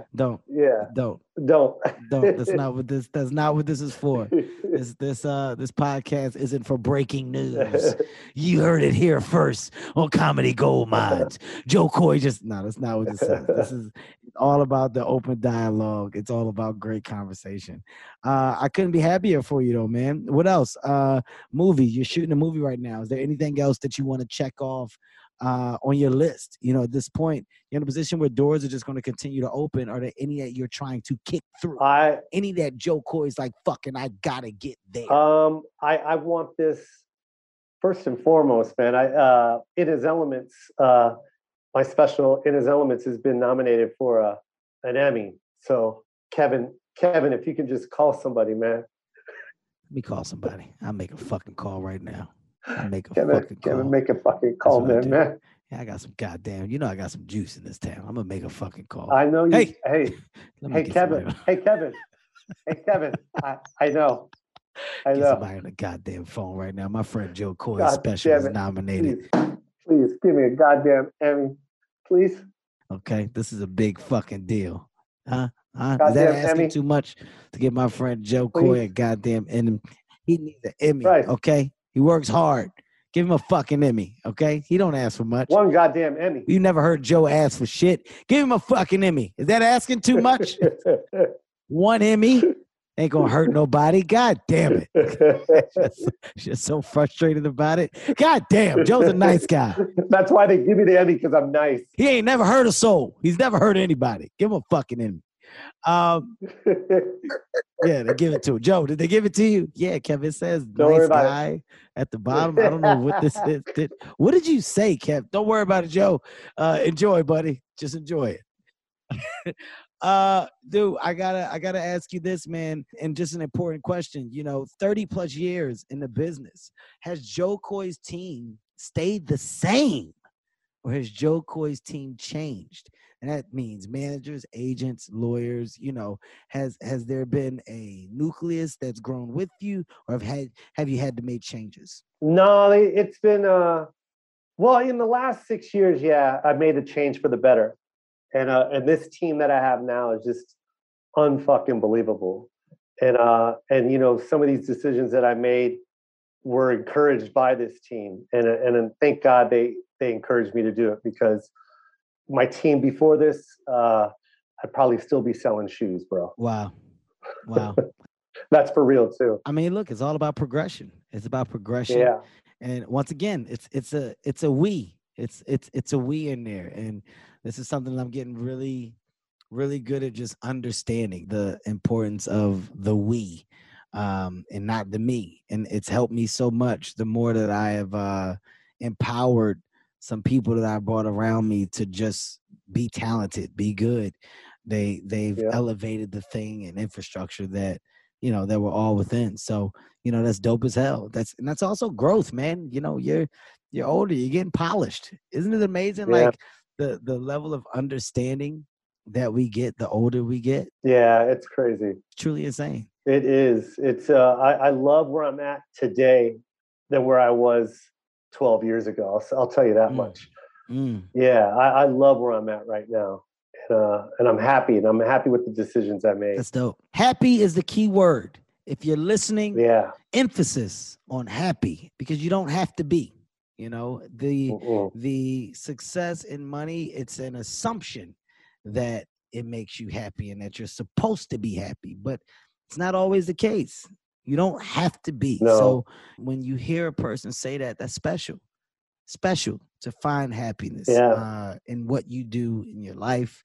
That's not what this. That's not what this is for. This podcast isn't for breaking news. You heard it here first on Comedy Gold Mines. Joe Coy that's not what this is. This is all about the open dialogue. It's all about great conversation. I couldn't be happier for you though, man. What else? Movie. You're shooting a movie right now. Is there anything else that you want to check off on your list? At this point, you're in a position where doors are just going to continue to open. Are there any that you're trying to kick through? Any that Joe Coy's like, fucking, I gotta get there? I want this first and foremost, man. In His Elements, my special In His Elements has been nominated for an Emmy. So Kevin, if you can just call somebody, man. Let me call somebody. I'll make a fucking call right now. Kevin, make a fucking call, man. Yeah, I got some goddamn. I got some juice in this town. I'm gonna make a fucking call. I know you. Hey, Kevin. Hey, Kevin. I know. Get somebody on the goddamn phone right now. My friend Joe Coy's special is nominated. Please give me a goddamn Emmy, please. Okay, this is a big fucking deal, huh? Is that Goddamn asking Emmy. too much to give my friend Joe Please. Coy a goddamn Emmy? He needs an Emmy, Right. okay? He works hard. Give him a fucking Emmy, okay? He don't ask for much. One goddamn Emmy. You never heard Joe ask for shit. Give him a fucking Emmy. Is that asking too much? One Emmy ain't gonna hurt nobody. God damn it. Just so frustrated about it. God damn, Joe's a nice guy. That's why they give me the Emmy, because I'm nice. He ain't never hurt a soul. He's never hurt anybody. Give him a fucking Emmy. Yeah, they give it to him. Joe, did they give it to you? Yeah, Kevin, it says Don't worry nice about guy at the bottom. I don't know what this is. What did you say, Kev? Don't worry about it, Joe. Enjoy, buddy. Just enjoy it. Dude, I gotta ask you this, man, and just an important question. 30 plus years in the business. Has Joe Coy's team stayed the same, or has Joe Coy's team changed? And that means managers, agents, lawyers. Has there been a nucleus that's grown with you, or have you had to make changes? No, it's been well, in the last 6 years, yeah, I've made a change for the better. And this team that I have now is just unfucking believable. And some of these decisions that I made were encouraged by this team. And thank God they encouraged me to do it, because my team before this, I'd probably still be selling shoes, bro. Wow. That's for real too. I mean, look, it's all about progression. It's about progression. Yeah. And once again, it's a we. It's a we in there. And this is something that I'm getting really, really good at, just understanding the importance of the we, and not the me. And it's helped me so much the more that I have empowered some people that I brought around me to just be talented, be good. They've elevated the thing and infrastructure that that we're all within. So that's dope as hell. That's also growth, man. You're older, you're getting polished. Isn't it amazing? Yeah. Like the level of understanding that we get the older we get. Yeah, it's crazy. It's truly insane. It is. It's I love where I'm at today than where I was 12 years ago. I'll tell you that much. Yeah, I love where I'm at right now. And I'm happy. And I'm happy with the decisions I made. That's dope. Happy is the key word. If you're listening, emphasis on happy, because you don't have to be. The success in money, it's an assumption that it makes you happy and that you're supposed to be happy, but it's not always the case. You don't have to be. No. So when you hear a person say that, that's special to find happiness in what you do in your life,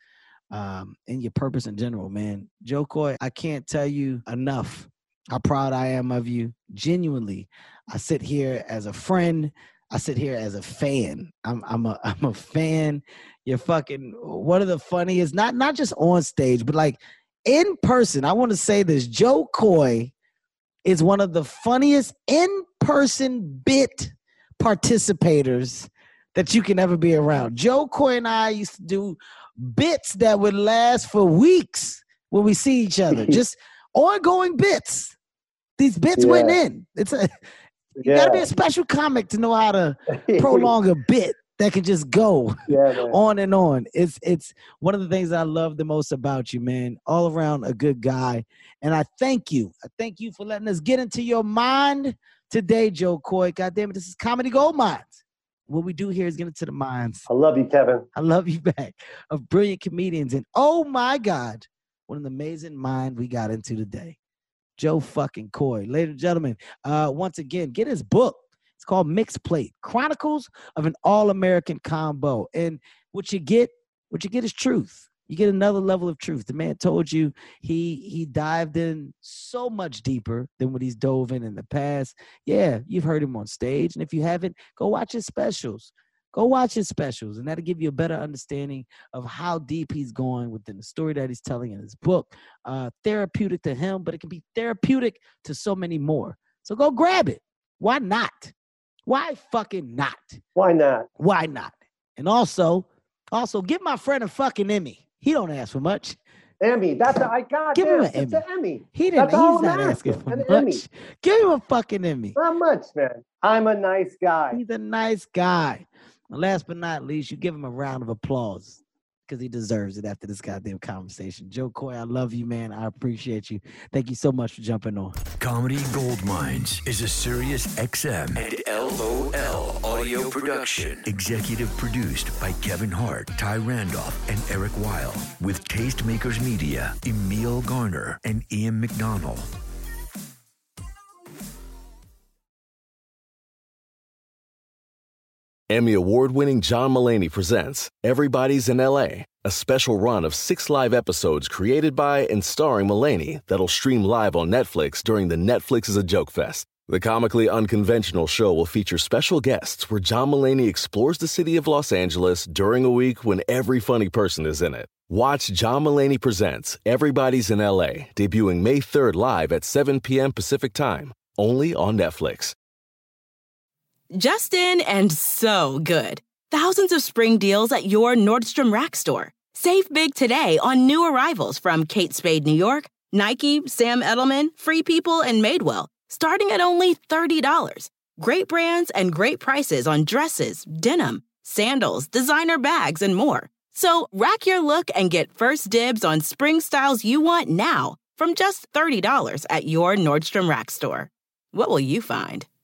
in your purpose in general, man. Joe Coy, I can't tell you enough how proud I am of you. Genuinely, I sit here as a friend. I sit here as a fan. I'm a fan. You're fucking one of the funniest, not just on stage, but like in person. I want to say this. Joe Coy is one of the funniest in-person bit participators that you can ever be around. Joe Coy and I used to do bits that would last for weeks when we see each other. Just ongoing bits. These bits went in. You gotta be a special comic to know how to prolong a bit that can just go on and on. It's one of the things I love the most about you, man. All around a good guy. And I thank you. I thank you for letting us get into your mind today, Joe Coy. God damn it, this is Comedy Gold Mines. What we do here is get into the minds. I love you, Kevin. I love you back. Of brilliant comedians. And oh my God, what an amazing mind we got into today. Joe fucking Coy. Ladies and gentlemen, once again, get his book. It's called Mixed Plate, Chronicles of an All-American Combo. And what you get is truth. You get another level of truth. The man told you he dived in so much deeper than what he's dove in the past. Yeah, you've heard him on stage. And if you haven't, go watch his specials. Go watch his specials, and that'll give you a better understanding of how deep he's going within the story that he's telling in his book. Therapeutic to him, but it can be therapeutic to so many more. So go grab it. Why not? Why fucking not? Why not? Why not? And also give my friend a fucking Emmy. He don't ask for much. Emmy, I got. Give him an Emmy. It's an Emmy. He's not asking for much. Emmy. Give him a fucking Emmy. Not much, man. I'm a nice guy. He's a nice guy. And last but not least, you give him a round of applause because he deserves it after this goddamn conversation. Joe Coy, I love you, man. I appreciate you. Thank you so much for jumping on. Comedy Gold Mines is a Sirius XM and LOL audio production. Executive produced by Kevin Hart, Ty Randolph, and Eric Weil. With Tastemakers Media, Emil Garner, and Ian McDonald. Emmy award-winning John Mulaney presents Everybody's in L.A., a special run of 6 live episodes created by and starring Mulaney that'll stream live on Netflix during the Netflix is a Joke Fest. The comically unconventional show will feature special guests where John Mulaney explores the city of Los Angeles during a week when every funny person is in it. Watch John Mulaney Presents Everybody's in L.A., debuting May 3rd live at 7 p.m. Pacific Time, only on Netflix. Just in and so good. Thousands of spring deals at your Nordstrom Rack store. Save big today on new arrivals from Kate Spade New York, Nike, Sam Edelman, Free People, and Madewell, starting at only $30. Great brands and great prices on dresses, denim, sandals, designer bags, and more. So rack your look and get first dibs on spring styles you want now from just $30 at your Nordstrom Rack store. What will you find?